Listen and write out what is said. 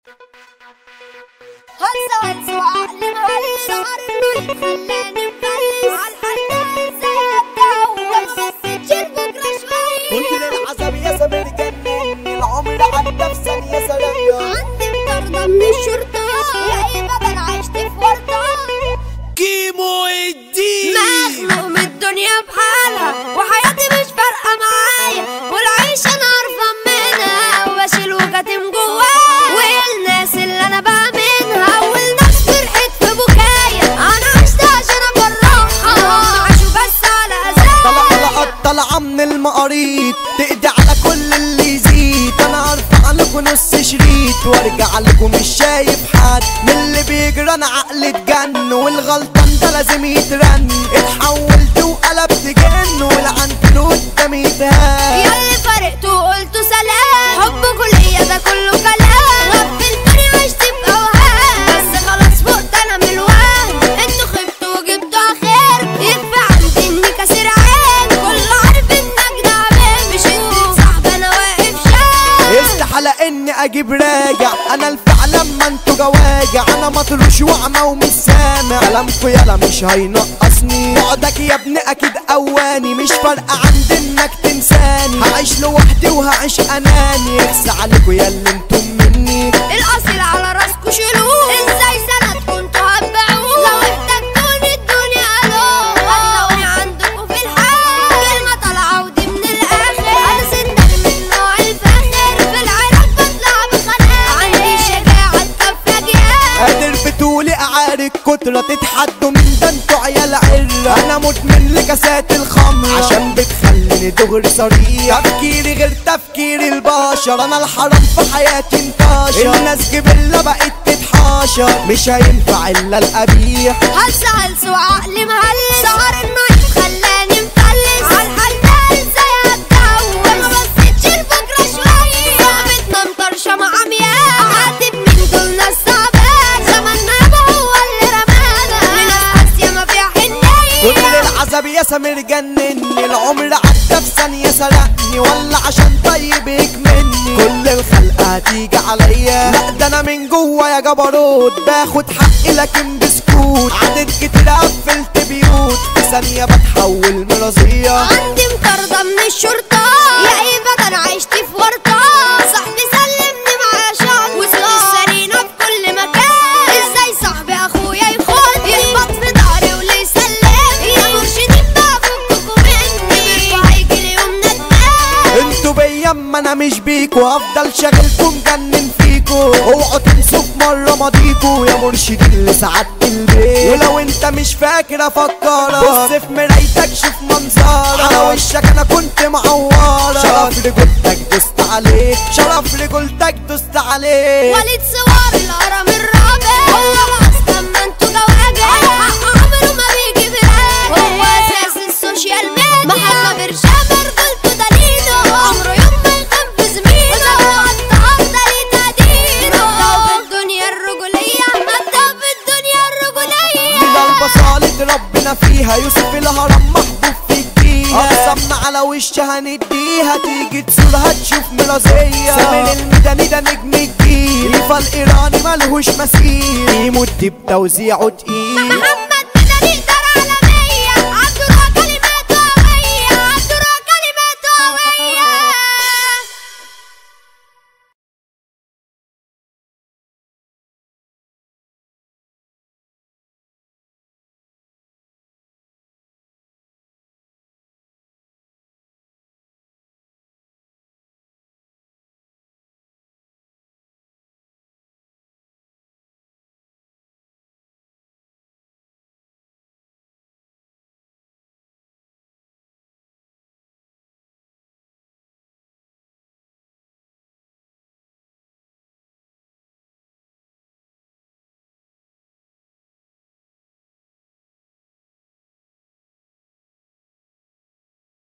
هزعل وعقلي مهلس سهر النايت خلاني مفلس عالحنان زي اتجوز سجل بكرة شوية كل العذاب يا سامر جنني العمر عدى في ثانية سلامة عندي مطاردة من الشرطة يا إما أنا عشت في ورطة كيمو الدين مخنوق من الدنيا بحالها وحياتي مش فارقة معايا والعيش أنا عارفة منها وبشيل وكاتم جوايا والناس اللي أنا بأمنها أول ناس فرحت في بكايا أنا عشت عشان أفرحها هم عاشوا بس على أذايا طالعة من المقاريط تقضي على كل اللي يزيد انا ارفع لكم نص شريط وارجع لكم مش شايف حد من اللي بيجرى انا عقلي اتجن والغلطان ده لازم يترن اتحولت وقلبت جن والعنكبوت ده ميتهان ياللي فرقت وقلت سلام حبكوا ليا ده كله كلام غفلتوني عشت بأوهام بس خلاص فقت انا من الوهم انتوا خبتوا وجبتوا اخر يكفي عندي اني كاسر عين كله عارف انك دعبان مش انت صاحب انا واقف شايف استحالة اني اجيب راجع انا الفعل لما انتوا جواجع انا مطروش واعمى ومش سامع كلامكوا يالا مش هينقصني بعدك يا ابني اكيد اواني مش فارقة عندي انك تنساني هعيش لوحدي وهعيش اناني يخسى عليكوا يا اللي انتم مني الاصيل على راسكوا شيلوه ازاي سند كنتوا هتبيعوه لو احتجتوني الدنيا الو هتلاقوني عندكوا في الحال كلمة طالعة ودي من الاخر انا سندر من نوع الفاخر في العراق بطلع بخناق عندي شجاعة تكفى جهاد قادر بتقولي اعارك كترة تتحدوا من ده انتوا عيال عرة انا مدمن لكاسات الخمر عشان بتخليني دغري صريح تفكيري غير تفكير البشر انا الحرام في حياتي انتشر الناس جبلة بقت تتحاشر مش هينفع الا القبيح هلس وعقلي مهلس سهر النايت خلاني مفلس عالحنان زي اتجوز ما بصيتش لبكرة شوية صاحبتنا مطرشة مع عمياء عاتب من دول ناس تعبان زماننا يابا هو اللي رمانا لناس قاسية ما فيها حنية كل العذاب يا سامر جنني العمر عدى في ثانية سرقني ولا عشان طيبك مني كل الخلق هتيجي عليا لا ده انا من جوا يا جبروت باخد حقي لكن بسكوت عدد كتير قفلت بيوت في ثانية بتحول مرضية عندي مطاردة من الشرطة يا إيفا أنا عشت في ورطة صاحبي سلمني معاه شعب وسط السرينة في كل مكان ازاي صاحبي أخويا يخبط في ضهري وليه يسلم يا مرشدين بقى فككوا مني بيرفع يجيلي يوم ندمان انتوا بيا اما انا مش بيكوا افضل شاغلكوا مجنن فيكوا اوعوا تنسوا في مرة ماضيكوا يا مرشدين اللي سعدت البيت ولو انت مش فاكر افكرك بص في مرايتك شوف منظرك على وشك انا كنت معورك شرف رجولتك دوست عليه شرف رجولتك دوست عليه وليد صور الهرم الرابع هو اصلا ما انتوا جواجع حق عمره ما بيجي بالعاجل هو اساس السوشيال ميديا محمد برشام رجولته دليله عمره يوم ما يخاف في زميله وزود النهارده ليه تقديره مبدأه في الدنيا الرجولية مبدأه في الدنيا الرجولية من البصالة ربنا فيها يوسف الهرم محبوب في الجيهة اقسمنا على وشها هنديها تيجي تصورها تشوف مرازية سامر الميداني ده نجم الجيل يفا الايراني ملهوش مثيل يمد بتوزيعه تقيل